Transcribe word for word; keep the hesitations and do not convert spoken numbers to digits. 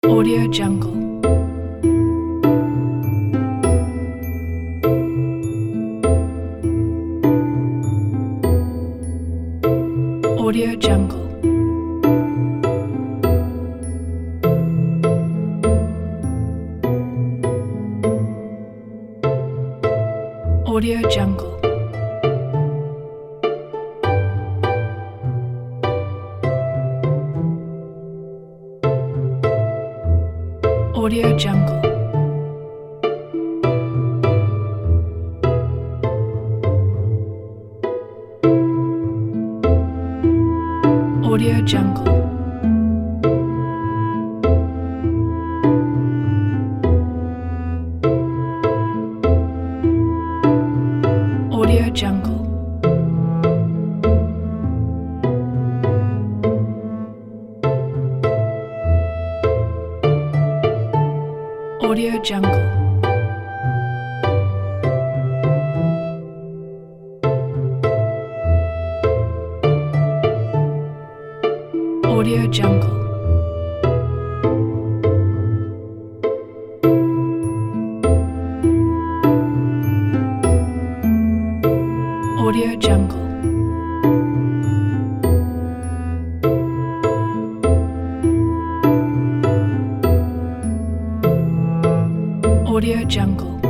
Audio Jungle. Audio Jungle. Audio Jungle. Audio Jungle. Audio Jungle. Audio Jungle. Audio Jungle. Audio Jungle. Audio Jungle. Audio Jungle.